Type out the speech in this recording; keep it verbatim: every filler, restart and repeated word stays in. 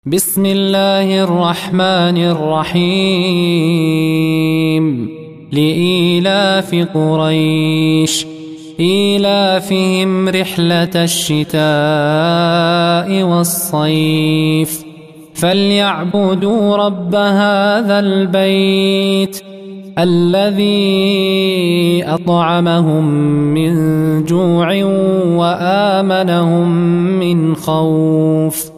بسم الله الرحمن الرحيم لإيلاف قريش إيلافهم رحلة الشتاء والصيف فليعبدوا رب هذا البيت الذي أطعمهم من جوع وآمنهم من خوف